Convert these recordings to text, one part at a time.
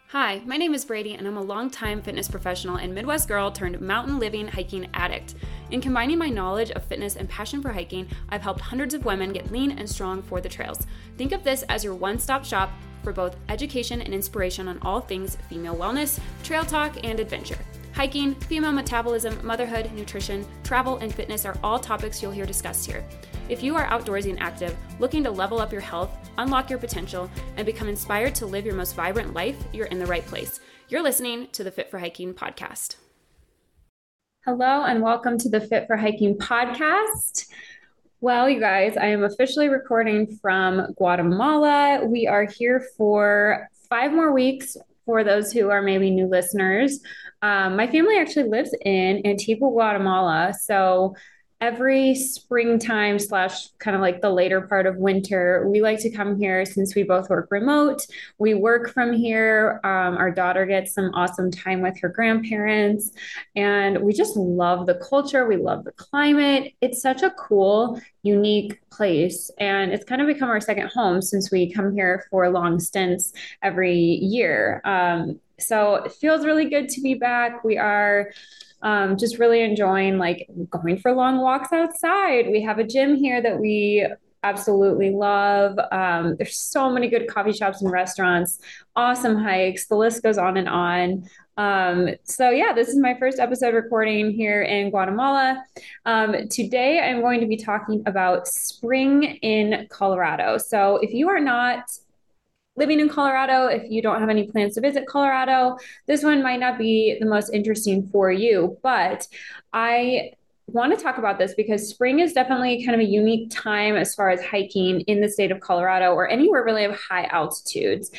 Hi, my name is Brady, and I'm a longtime fitness professional and Midwest girl turned mountain living hiking addict. In combining my knowledge of fitness and passion for hiking, I've helped hundreds of women get lean and strong for the trails. Think of this as your one-stop shop for both education and inspiration on all things female wellness, trail talk, and adventure. Hiking, female metabolism, motherhood, nutrition, travel, and fitness are all topics you'll hear discussed here. If you are outdoorsy and active, looking to level up your health, unlock your potential, and become inspired to live your most vibrant life, you're in the right place. You're listening to the Fit for Hiking podcast. Hello, and welcome to the Fit for Hiking podcast. Well, you guys, I am officially recording from Guatemala. We are here for 5 more weeks for those who are maybe new listeners. My family actually lives in Antigua, Guatemala. So every springtime / kind of like the later part of winter, we like to come here since we both work remote. We work from here. Our daughter gets some awesome time with her grandparents, and we just love the culture. We love the climate. It's such a cool, unique place, and it's kind of become our second home since we come here for long stints every year. So it feels really good to be back. We are just really enjoying like going for long walks outside. We have a gym here that we absolutely love. There's so many good coffee shops and restaurants, awesome hikes. The list goes on and on. So yeah, this is my first episode recording here in Guatemala. Today I'm going to be talking about spring in Colorado. So if you are not living in Colorado, if you don't have any plans to visit Colorado, this one might not be the most interesting for you, but I want to talk about this because spring is definitely kind of a unique time as far as hiking in the state of Colorado or anywhere really of high altitudes.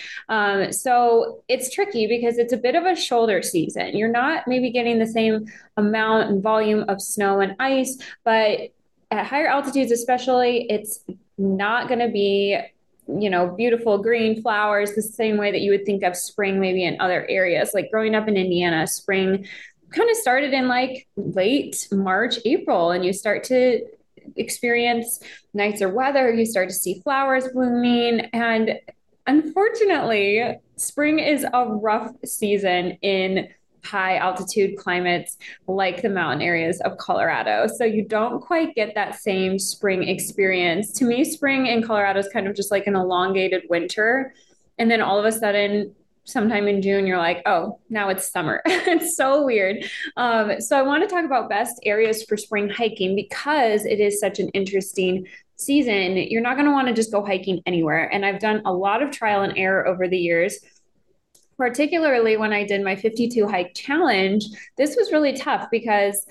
So it's tricky because it's a bit of a shoulder season. You're not maybe getting the same amount and volume of snow and ice, but at higher altitudes especially, it's not going to be beautiful green flowers, the same way that you would think of spring maybe in other areas. Like growing up in Indiana, spring kind of started in like late March, April, and you start to experience nicer weather. You start to see flowers blooming. And unfortunately, spring is a rough season in high altitude climates like the mountain areas of Colorado. So you don't quite get that same spring experience. To me, spring in Colorado is kind of just like an elongated winter. And then all of a sudden, sometime in June, you're like, oh, now it's summer. It's so weird. So I want to talk about best areas for spring hiking because it is such an interesting season. You're not going to want to just go hiking anywhere. And I've done a lot of trial and error over the years. Particularly when I did my 52 hike challenge, this was really tough because,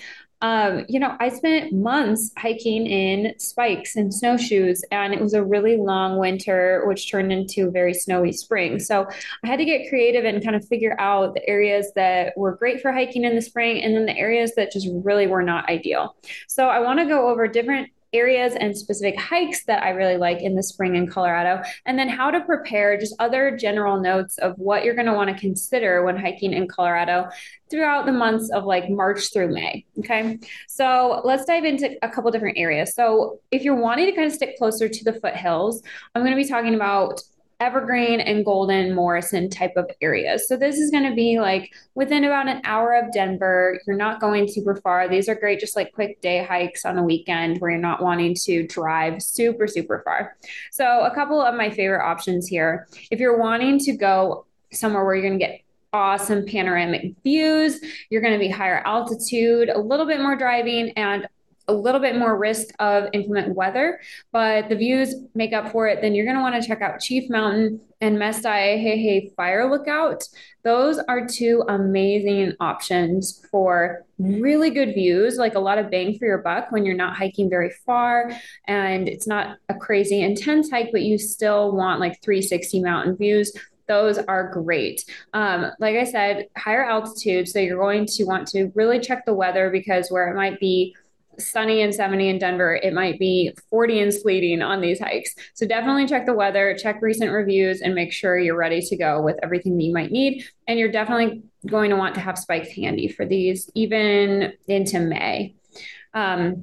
I spent months hiking in spikes and snowshoes, and it was a really long winter, which turned into a very snowy spring. So I had to get creative and kind of figure out the areas that were great for hiking in the spring, and then the areas that just really were not ideal. So I want to go over different areas and specific hikes that I really like in the spring in Colorado, and then how to prepare, just other general notes of what you're going to want to consider when hiking in Colorado throughout the months of like March through May. Okay. So let's dive into a couple different areas. So if you're wanting to kind of stick closer to the foothills, I'm going to be talking about Evergreen and Golden Morrison type of areas. So this is going to be like within about an hour of Denver. You're not going super far. These are great, just like quick day hikes on a weekend where you're not wanting to drive super, super far. So a couple of my favorite options here. If you're wanting to go somewhere where you're going to get awesome panoramic views, you're going to be higher altitude, a little bit more driving, and a little bit more risk of inclement weather, but the views make up for it, then you're going to want to check out Chief Mountain and Mestai Fire Lookout. Those are two amazing options for really good views, like a lot of bang for your buck when you're not hiking very far and it's not a crazy intense hike, but you still want like 360 mountain views. Those are great. Like I said, higher altitude. So you're going to want to really check the weather because where it might be sunny and 70 in Denver, it might be 40 and sleeting on these hikes. So definitely check the weather, check recent reviews, and make sure you're ready to go with everything that you might need. And you're definitely going to want to have spikes handy for these, even into May.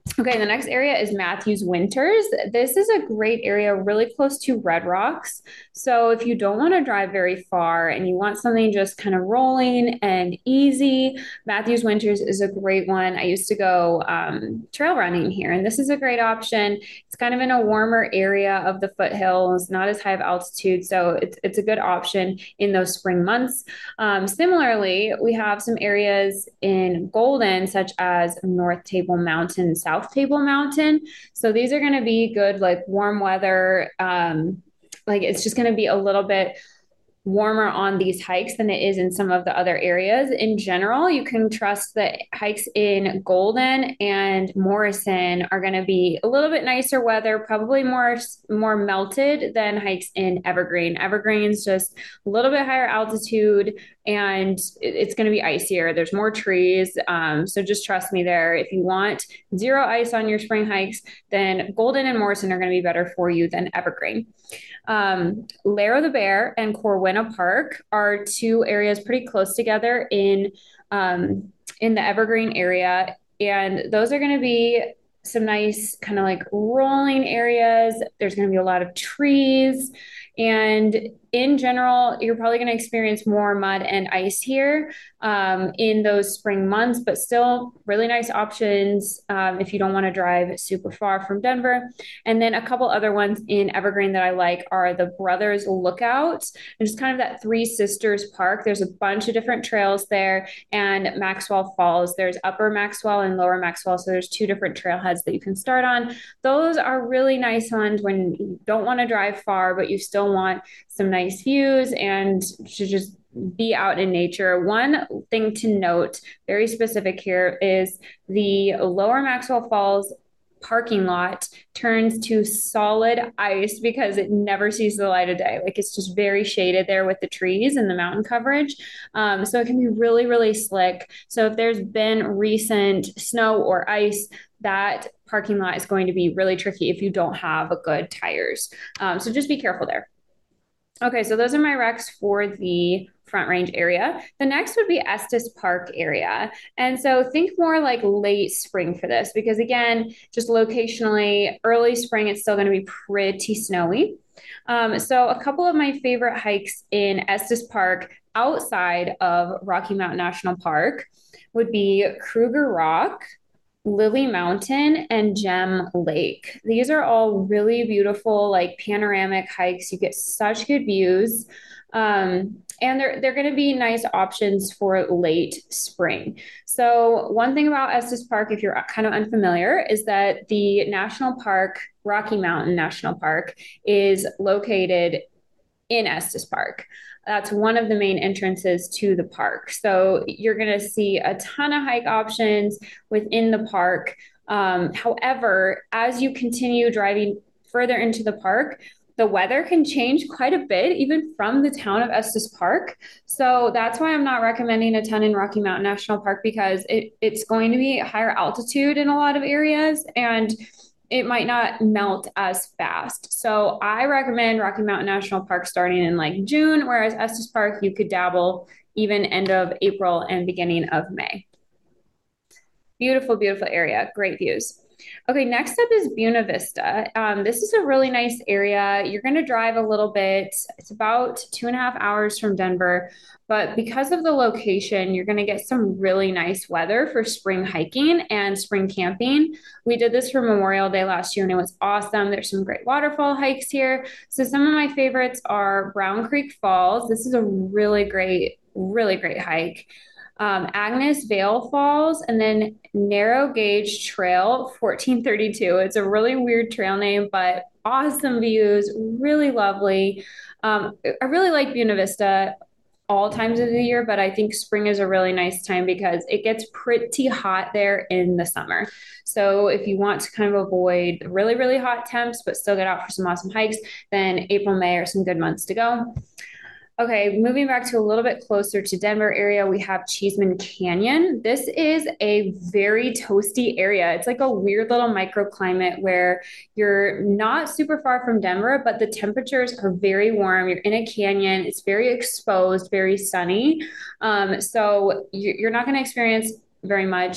Okay, the next area is Matthews Winters. This is a great area, really close to Red Rocks. So if you don't want to drive very far and you want something just kind of rolling and easy, Matthews Winters is a great one. I used to go trail running here, and this is a great option. It's kind of in a warmer area of the foothills, not as high of altitude, so it's a good option in those spring months. Similarly, we have some areas in Golden, such as North Table Mountain, South Table Mountain. So these are going to be good, like warm weather. Like it's just going to be a little bit warmer on these hikes than it is in some of the other areas. In general, you can trust that hikes in Golden and Morrison are going to be a little bit nicer weather, probably more melted than hikes in Evergreen. Evergreen's just a little bit higher altitude and it's going to be icier. There's more trees. So just trust me there. If you want zero ice on your spring hikes, then Golden and Morrison are going to be better for you than Evergreen. Lair the Bear and Corwina Park are two areas pretty close together in the Evergreen area, and those are going to be some nice kind of like rolling areas. There's going to be a lot of trees, and in general, you're probably going to experience more mud and ice here in those spring months, but still really nice options if you don't want to drive super far from Denver. And then a couple other ones in Evergreen that I like are the Brothers Lookout, and just kind of that Three Sisters Park. There's a bunch of different trails there, and Maxwell Falls. There's Upper Maxwell and Lower Maxwell, so there's two different trailheads that you can start on. Those are really nice ones when you don't want to drive far, but you still want some nice views and to just be out in nature. One thing to note, very specific here, is the Lower Maxwell Falls parking lot turns to solid ice because it never sees the light of day. Like it's just very shaded there with the trees and the mountain coverage. So it can be really, really slick. So if there's been recent snow or ice, that parking lot is going to be really tricky if you don't have a good tires. So just be careful there. Okay, so those are my recs for the Front Range area. The next would be Estes Park area. And so think more like late spring for this, because again, just locationally, early spring, it's still going to be pretty snowy. So a couple of my favorite hikes in Estes Park outside of Rocky Mountain National Park would be Kruger Rock, Lily Mountain, and Gem Lake. These are all really beautiful, like panoramic hikes. You get such good views. And they're going to be nice options for late spring. So one thing about Estes Park, if you're kind of unfamiliar, is that the national park, Rocky Mountain National Park, is located in Estes Park. That's one of the main entrances to the park. So you're going to see a ton of hike options within the park. However, as you continue driving further into the park, the weather can change quite a bit, even from the town of Estes Park. So that's why I'm not recommending a ton in Rocky Mountain National Park, because it's going to be higher altitude in a lot of areas and it might not melt as fast. So I recommend Rocky Mountain National Park starting in like June, whereas Estes Park, you could dabble even end of April and beginning of May. Beautiful, beautiful area. Great views. Okay, next up is Buena Vista. This is a really nice area. You're going to drive a little bit. It's about 2.5 hours from Denver, but because of the location, you're going to get some really nice weather for spring hiking and spring camping. We did this for Memorial Day last year and it was awesome. There's some great waterfall hikes here. So some of my favorites are Brown Creek Falls. This is a really great hike. Agnes Vale Falls, and then Narrow Gauge Trail 1432. It's a really weird trail name, but awesome views, really lovely. I really like Buena Vista all times of the year, but I think spring is a really nice time because it gets pretty hot there in the summer. So if you want to kind of avoid really, really hot temps, but still get out for some awesome hikes, then April, May are some good months to go. Okay, moving back to a little bit closer to Denver area, we have Cheeseman Canyon. This is a very toasty area. It's like a weird little microclimate where you're not super far from Denver, but the temperatures are very warm. You're in a canyon. It's very exposed, very sunny. So you're not going to experience very much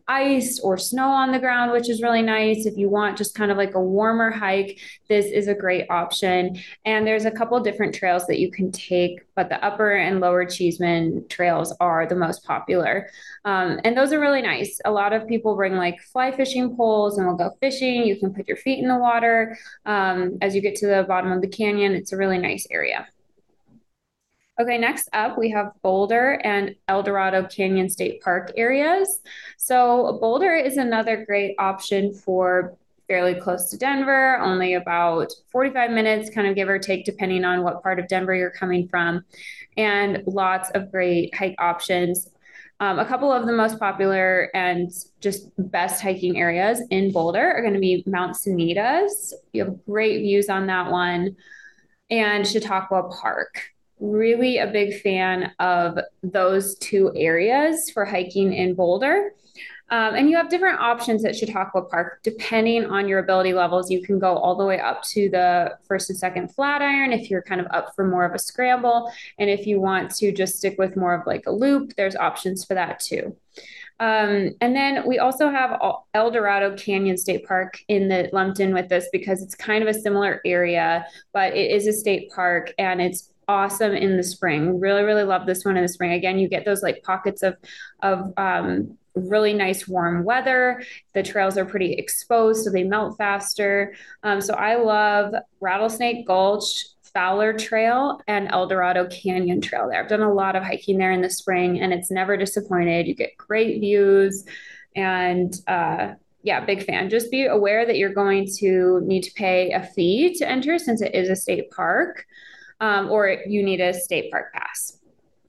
ice or snow on the ground, which is really nice. If you want just kind of like a warmer hike, this is a great option. And there's a couple different trails that you can take, but the upper and lower Cheeseman trails are the most popular. And those are really nice. A lot of people bring like fly fishing poles and will go fishing. You can put your feet in the water as you get to the bottom of the canyon. It's a really nice area. Okay, next up we have Boulder and El Dorado Canyon State Park areas. So Boulder is another great option for fairly close to Denver, only about 45 minutes, kind of give or take, depending on what part of Denver you're coming from, and lots of great hike options. A couple of the most popular and just best hiking areas in Boulder are going to be Mount Sanitas. You have great views on that one, and Chautauqua Park. Really a big fan of those two areas for hiking in Boulder. And you have different options at Chautauqua Park depending on your ability levels. You can go all the way up to the first and second Flatiron if you're kind of up for more of a scramble. And if you want to just stick with more of like a loop, there's options for that too. And then we also have El Dorado Canyon State Park in the lumped in with this because it's kind of a similar area, but it is a state park and it's awesome in the spring. Really, really love this one in the spring. Again, you get those like pockets of really nice warm weather. The trails are pretty exposed, so they melt faster. So I love Rattlesnake Gulch, Fowler Trail, and El Dorado Canyon Trail there. I've done a lot of hiking there in the spring, and it's never disappointed. You get great views, and yeah, big fan. Just be aware that you're going to need to pay a fee to enter since it is a state park, or you need a state park pass.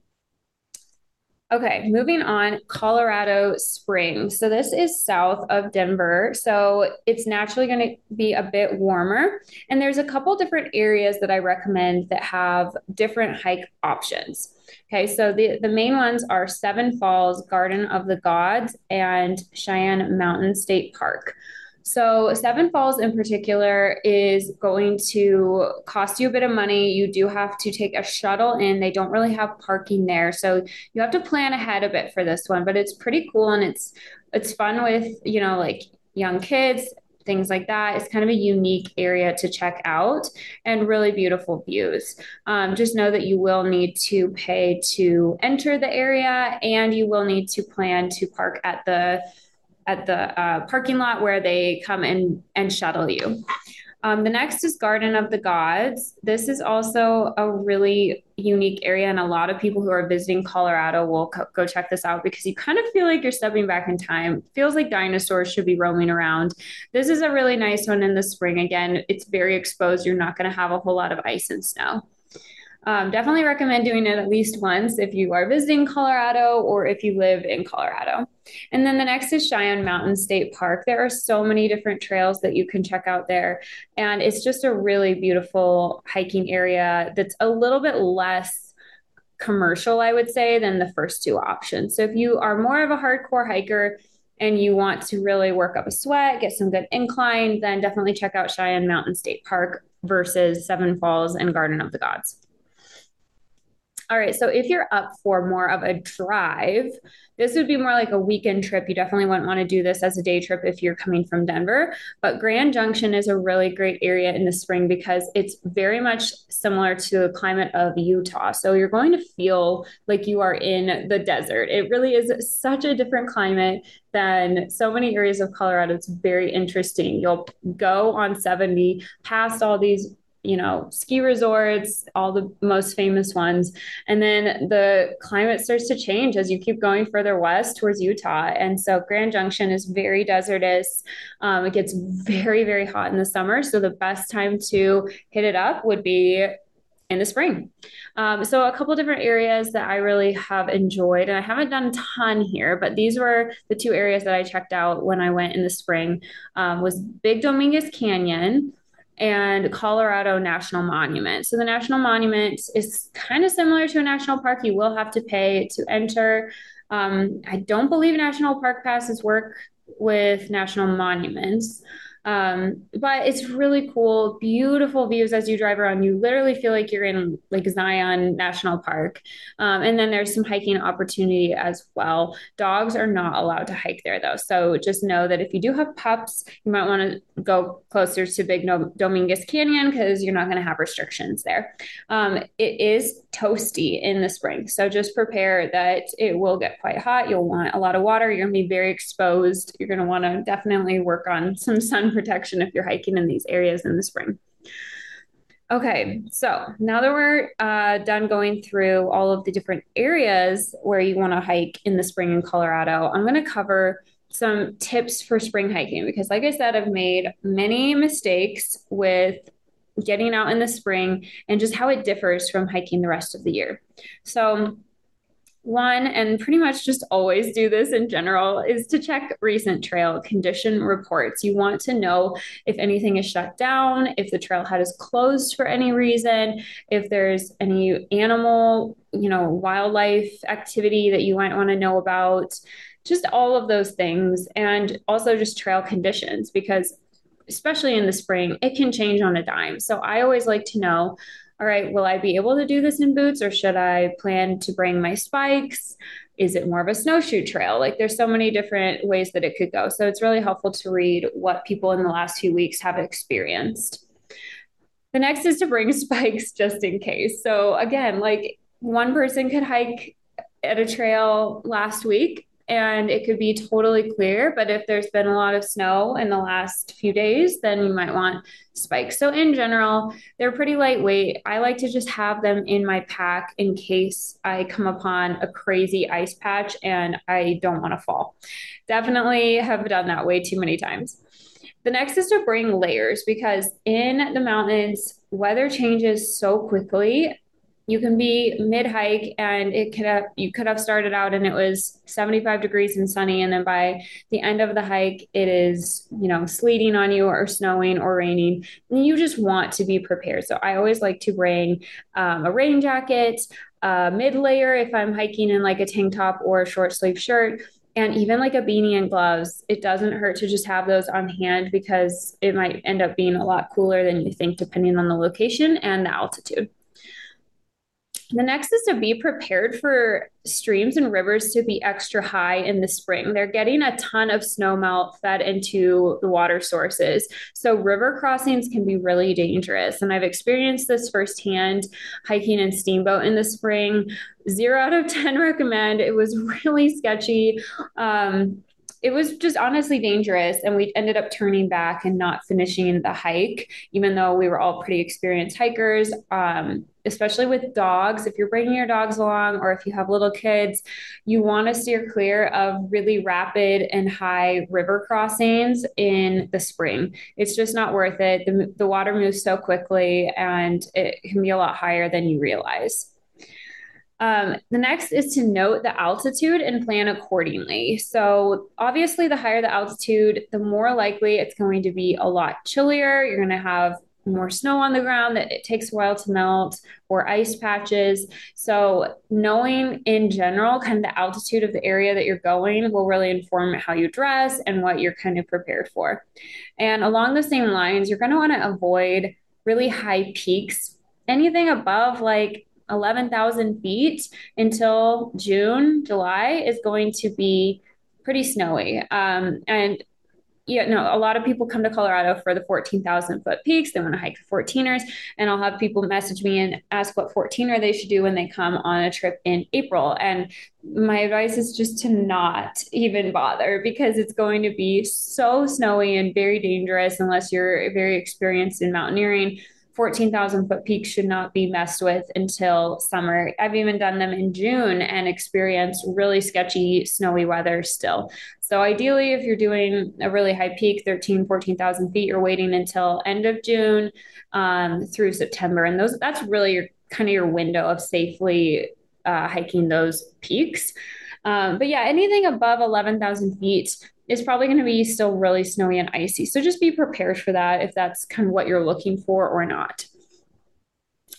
Okay, moving on, Colorado Springs. So this is south of Denver. So it's naturally going to be a bit warmer. And there's a couple different areas that I recommend that have different hike options. Okay, so the main ones are Seven Falls, Garden of the Gods, and Cheyenne Mountain State Park. So, Seven Falls in particular is going to cost you a bit of money. You do have to take a shuttle in. They don't really have parking there. So, you have to plan ahead a bit for this one, but it's pretty cool and it's fun with, like young kids, things like that. It's kind of a unique area to check out and really beautiful views. Just know that you will need to pay to enter the area and you will need to plan to park at the parking lot where they come and shuttle you. The next is Garden of the Gods. This is also a really unique area, and a lot of people who are visiting Colorado will go check this out because you kind of feel like you're stepping back in time. It feels like dinosaurs should be roaming around. This is a really nice one in the spring. Again, it's very exposed. You're not going to have a whole lot of ice and snow. Definitely recommend doing it at least once if you are visiting Colorado or if you live in Colorado. And then the next is Cheyenne Mountain State Park. There are so many different trails that you can check out there. And it's just a really beautiful hiking area that's a little bit less commercial, I would say, than the first two options. So if you are more of a hardcore hiker and you want to really work up a sweat, get some good incline, then definitely check out Cheyenne Mountain State Park versus Seven Falls and Garden of the Gods. All right, so if you're up for more of a drive, this would be more like a weekend trip. You definitely wouldn't want to do this as a day trip if you're coming from Denver. But Grand Junction is a really great area in the spring because it's very much similar to the climate of Utah. So you're going to feel like you are in the desert. It really is such a different climate than so many areas of Colorado. It's very interesting. You'll go on 70 past all these ski resorts, all the most famous ones. And then the climate starts to change as you keep going further west towards Utah. And so Grand Junction is very desertous. It gets very, very hot in the summer. So the best time to hit it up would be in the spring. So a couple different areas that I really have enjoyed, and I haven't done a ton here, but these were the two areas that I checked out when I went in the spring, was Big Dominguez Canyon and Colorado National Monument. So the National Monument is kind of similar to a national park. You will have to pay to enter. I don't believe national park passes work with national monuments. But it's really cool, beautiful views as you drive around. You literally feel like you're in like Zion National Park. And then there's some hiking opportunity as well. Dogs are not allowed to hike there though. So just know that if you do have pups, you might want to go closer to Big Dominguez Canyon because you're not going to have restrictions there. It is toasty in the spring. So just prepare that it will get quite hot. You'll want a lot of water. You're going to be very exposed. You're going to want to definitely work on some sun protection if you're hiking in these areas in the spring. Okay, so now that we're done going through all of the different areas where you want to hike in the spring in Colorado, I'm going to cover some tips for spring hiking because, like I said, I've made many mistakes with getting out in the spring and just how it differs from hiking the rest of the year. So, one, and pretty much just always do this in general, is to check recent trail condition reports. You want to know if anything is shut down, if the trailhead is closed for any reason, if there's any animal, wildlife activity that you might want to know about, just all of those things. And also just trail conditions, because especially in the spring, it can change on a dime. So I always like to know, all right, will I be able to do this in boots or should I plan to bring my spikes? Is it more of a snowshoe trail? Like there's so many different ways that it could go. So it's really helpful to read what people in the last few weeks have experienced. The next is to bring spikes just in case. So again, like one person could hike at a trail last week and it could be totally clear. But if there's been a lot of snow in the last few days, then you might want spikes. So in general, they're pretty lightweight. I like to just have them in my pack in case I come upon a crazy ice patch and I don't want to fall. Definitely have done that way too many times. The next is to bring layers because in the mountains, weather changes so quickly. You can be mid hike and you could have started out and it was 75 degrees and sunny, and then by the end of the hike it is sleeting on you or snowing or raining, and you just want to be prepared. So I always like to bring a rain jacket, a mid layer if I'm hiking in like a tank top or a short sleeve shirt, and even like a beanie and gloves. It doesn't hurt to just have those on hand because it might end up being a lot cooler than you think depending on the location and the altitude. The next is to be prepared for streams and rivers to be extra high in the spring. They're getting a ton of snow melt fed into the water sources. So river crossings can be really dangerous. And I've experienced this firsthand hiking in Steamboat in the spring. 0 out of 10 recommend. It was really sketchy. It was just honestly dangerous. And we ended up turning back and not finishing the hike, even though we were all pretty experienced hikers. Especially with dogs, if you're bringing your dogs along or if you have little kids, you want to steer clear of really rapid and high river crossings in the spring. It's just not worth it. The water moves so quickly and it can be a lot higher than you realize. The next is to note the altitude and plan accordingly. So, obviously, the higher the altitude, the more likely it's going to be a lot chillier. You're going to have more snow on the ground that it takes a while to melt, or ice patches. So, knowing in general kind of the altitude of the area that you're going will really inform how you dress and what you're kind of prepared for. And along the same lines, you're going to want to avoid really high peaks. Anything above like 11,000 feet until June, July is going to be pretty snowy. And a lot of people come to Colorado for the 14,000 foot peaks. They want to hike the 14ers. And I'll have people message me and ask what 14er they should do when they come on a trip in April. And my advice is just to not even bother because it's going to be so snowy and very dangerous unless you're very experienced in mountaineering. 14,000 foot peaks should not be messed with until summer. I've even done them in June and experienced really sketchy, snowy weather still. So ideally, if you're doing a really high peak, 14,000 feet, you're waiting until end of June through September. And that's really your window of safely hiking those peaks. But yeah, anything above 11,000 feet is probably going to be still really snowy and icy. So just be prepared for that if that's kind of what you're looking for or not.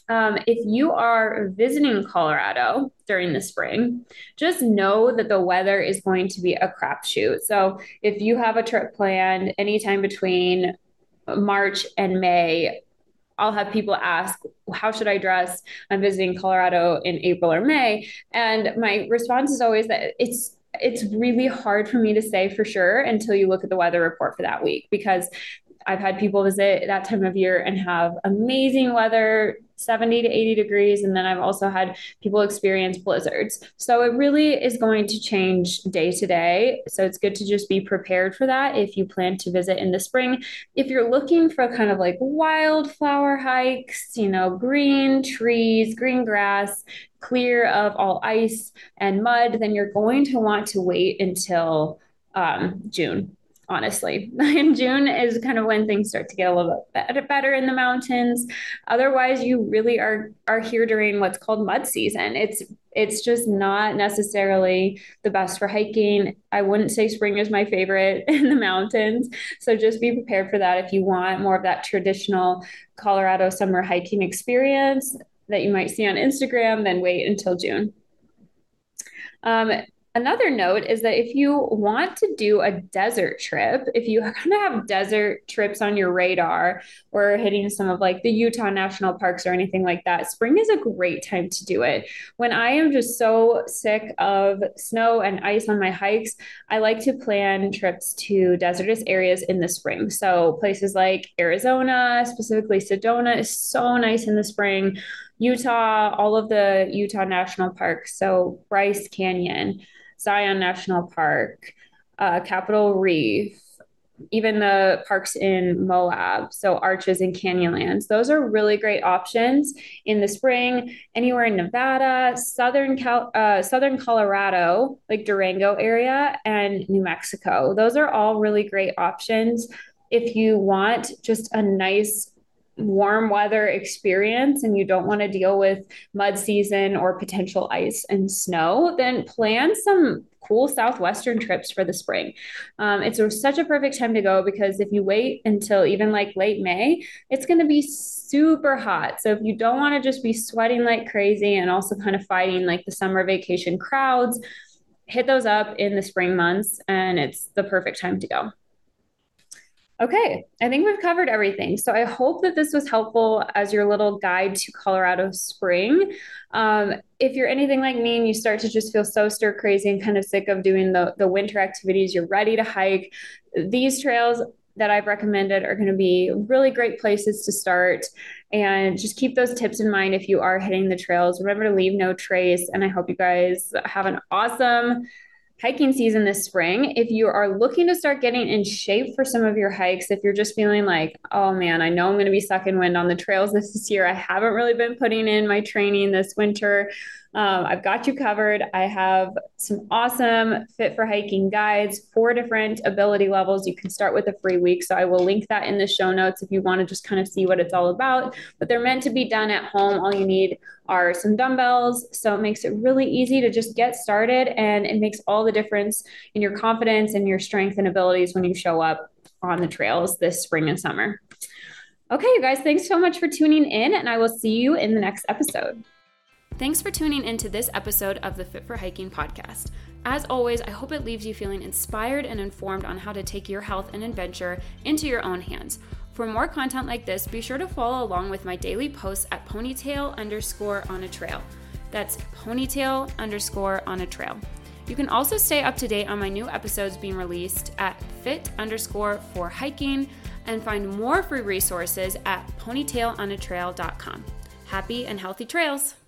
If you are visiting Colorado during the spring, just know that the weather is going to be a crapshoot. So if you have a trip planned anytime between March and May, I'll have people ask, how should I dress? I'm visiting Colorado in April or May. And my response is always that it's really hard for me to say for sure until you look at the weather report for that week, because I've had people visit that time of year and have amazing weather, 70 to 80 degrees. And then I've also had people experience blizzards. So it really is going to change day to day. So it's good to just be prepared for that if you plan to visit in the spring. If you're looking for kind of like wildflower hikes, green trees, green grass, clear of all ice and mud, then you're going to want to wait until June, honestly. And June is kind of when things start to get a little bit better in the mountains. Otherwise, you really are here during what's called mud season. It's just not necessarily the best for hiking. I wouldn't say spring is my favorite in the mountains. So just be prepared for that if you want more of that traditional Colorado summer hiking experience that you might see on Instagram, then wait until June. Another note is that if you want to do a desert trip, if you kind of have desert trips on your radar or hitting some of like the Utah national parks or anything like that, spring is a great time to do it. When I am just so sick of snow and ice on my hikes, I like to plan trips to desertous areas in the spring. So places like Arizona, specifically Sedona, is so nice in the spring. Utah, all of the Utah national parks. So Bryce Canyon, Zion National Park, Capitol Reef, even the parks in Moab, so Arches and Canyonlands. Those are really great options in the spring. Anywhere in Nevada, southern Colorado, like Durango area, and New Mexico. Those are all really great options if you want just a nice warm weather experience and you don't want to deal with mud season or potential ice and snow, then plan some cool southwestern trips for the spring. It's such a perfect time to go, because if you wait until even like late May, it's going to be super hot. So if you don't want to just be sweating like crazy and also kind of fighting like the summer vacation crowds, hit those up in the spring months and it's the perfect time to go. Okay, I think we've covered everything. So I hope that this was helpful as your little guide to Colorado spring. If you're anything like me and you start to just feel so stir crazy and kind of sick of doing the winter activities, you're ready to hike, these trails that I've recommended are going to be really great places to start. And just keep those tips in mind if you are hitting the trails. Remember to leave no trace. And I hope you guys have an awesome hiking season this spring. If you are looking to start getting in shape for some of your hikes, if you're just feeling like, oh man, I know I'm going to be sucking wind on the trails this year, I haven't really been putting in my training this winter, I've got you covered. I have some awesome Fit for Hiking guides, 4 different ability levels. You can start with a free week. So I will link that in the show notes if you want to just kind of see what it's all about. But they're meant to be done at home. All you need are some dumbbells. So it makes it really easy to just get started. And it makes all the difference in your confidence and your strength and abilities when you show up on the trails this spring and summer. Okay, you guys, thanks so much for tuning in, and I will see you in the next episode. Thanks for tuning into this episode of the Fit for Hiking podcast. As always, I hope it leaves you feeling inspired and informed on how to take your health and adventure into your own hands. For more content like this, be sure to follow along with my daily posts at ponytail_on-a-trail. That's ponytail_on-a-trail. You can also stay up to date on my new episodes being released at fit_for-hiking and find more free resources at ponytailonatrail.com. Happy and healthy trails!